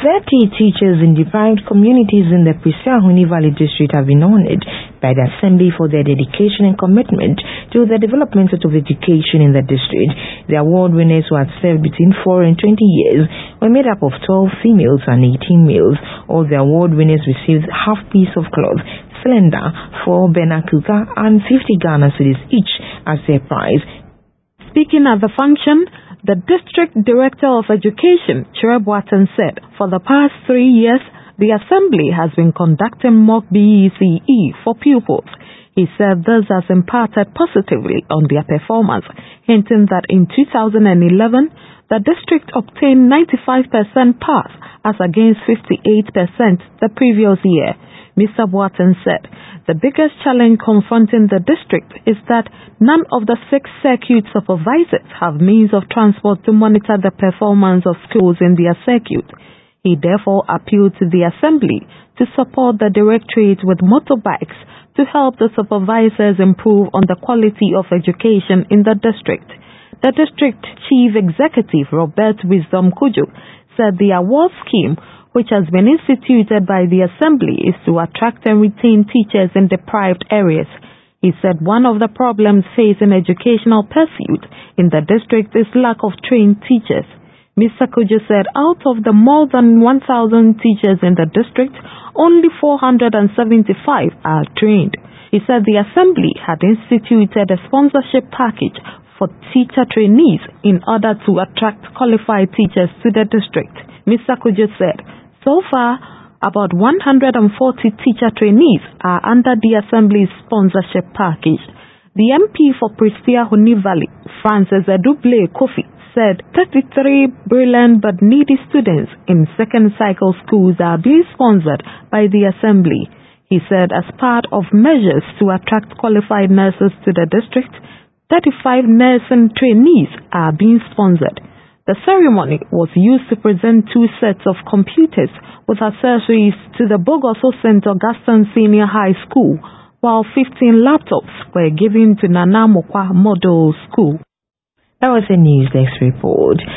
30 teachers in deprived communities in the Prisia Ahoni Valley district have been honored by the Assembly for their dedication and commitment to the development of education in the district. The award winners who had served between 4 and 20 years were made up of 12 females and 18 males. All the award winners received half piece of cloth, cylinder, 4 Benakuka and 50 Ghana cedis each as their prize. Speaking at the function, the District Director of Education, Chere Boateng, said for the past 3 years, the Assembly has been conducting mock BECE for pupils. He said this has impacted positively on their performance, hinting that in 2011, the district obtained 95% pass as against 58% the previous year. Mr. Boateng said the biggest challenge confronting the district is that none of the 6 circuit supervisors have means of transport to monitor the performance of schools in their circuit. He therefore appealed to the Assembly to support the directorate with motorbikes to help the supervisors improve on the quality of education in the district. The district chief executive, Robert Wisdom Kujo, said the award scheme, which has been instituted by the Assembly, is to attract and retain teachers in deprived areas. He said one of the problems facing educational pursuit in the district is lack of trained teachers. Mr. Kujo said out of the more than 1,000 teachers in the district, only 475 are trained. He said the Assembly had instituted a sponsorship package for teacher trainees in order to attract qualified teachers to the district. Mr. Kujo said, so far, about 140 teacher trainees are under the Assembly's sponsorship package. The MP for Prisia Ahoni Valley, Francis Eduble Kofi, said 33 brilliant but needy students in second cycle schools are being sponsored by the Assembly. He said as part of measures to attract qualified nurses to the district, 35 nursing trainees are being sponsored. The ceremony was used to present 2 sets of computers with accessories to the Bogoso St. Augustine Senior High School, while 15 laptops were given to Nana Mokwa Model School. That was a News Desk report.